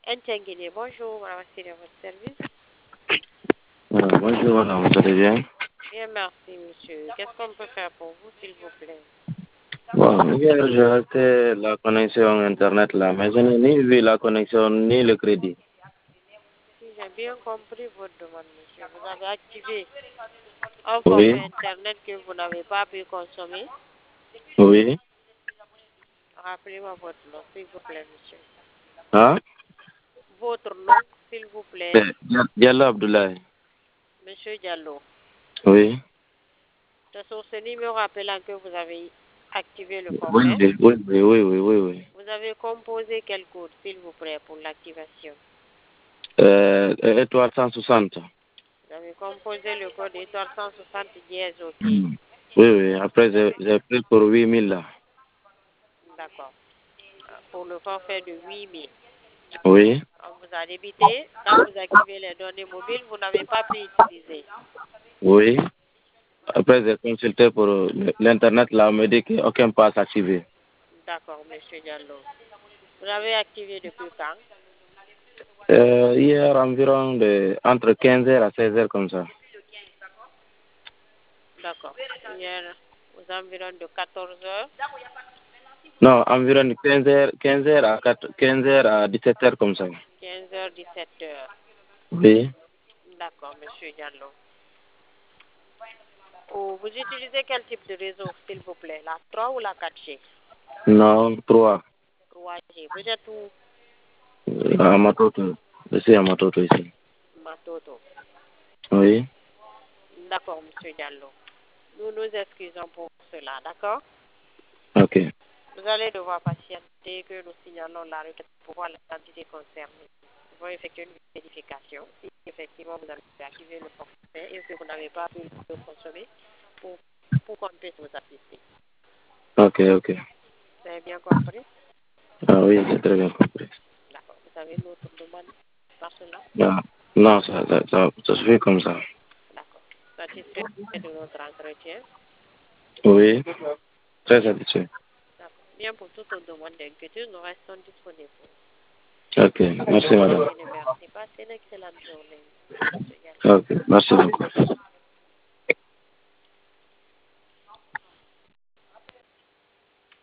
Intinguiné, bonjour, madame, c'est votre service. Bonjour madame, vous allez bien? Bien, merci, monsieur. Qu'est-ce qu'on peut faire pour vous, s'il vous plaît? Bon, hier j'ai arrêté la connexion Internet là, mais je n'ai ni vu la connexion ni le crédit. Si j'ai bien compris votre demande, monsieur, vous avez activé un Oui, forfait Internet que vous n'avez pas pu consommer. oui. Rappelez-moi votre nom, s'il vous plaît, monsieur. Hein? Votre nom, s'il vous plaît, Diallo Abdoulaye. monsieur Diallo. Oui. C'est sur ce numéro appelant que vous avez activé le Oui, forfait. oui, oui, oui, oui, oui, oui, oui. Vous avez composé quel code, s'il vous plaît, pour l'activation? Étoile 160. Vous avez composé le code étoile 160 dièse, ok. Oui, oui. Après, j'ai pris pour 8000 là. D'accord. Pour le forfait de 8000. Oui. On vous a débité. Quand vous activez les données mobiles, vous n'avez pas pu utiliser. Oui. Après, j'ai consulté pour l'Internet là, on me dit qu'aucun passe activé. D'accord, monsieur Diallo. Vous avez activé depuis quand? Hier, environ entre 15h à 16h comme ça. D'accord. Hier, aux environs de 14 heures. Non, environ 15h à 17h comme ça. 15 heures, 17 heures. Oui. D'accord, monsieur Diallo. Oh, vous utilisez quel type de réseau, s'il vous plaît? La 3 ou la 4G? Non, 3. 3G. Vous êtes où? À Matoto. Je suis à Matoto ici. Matoto. Oui. D'accord, monsieur Diallo. Nous nous excusons pour cela, d'accord? Ok. Vous allez devoir patienter que nous signalons la requête pour voir l'identité concernée. Nous allons effectuer une vérification. Si effectivement vous avez activé le forfait et que vous n'avez pas pu le consommer pour qu'on puisse vous assister. Ok, ok. Vous avez bien compris? Ah oui, j'ai très bien compris. D'accord. Vous avez une autre demande par cela? Ah, non, ça se fait comme ça. D'accord. Satisfait de notre entretien? Oui. Très satisfait. D'accord. Bien, pour toute demande d'inquiétude, nous restons disponibles. Ok. Merci, madame. Merci. Passez une excellente journée, monsieur Diallo. Ok. Merci beaucoup.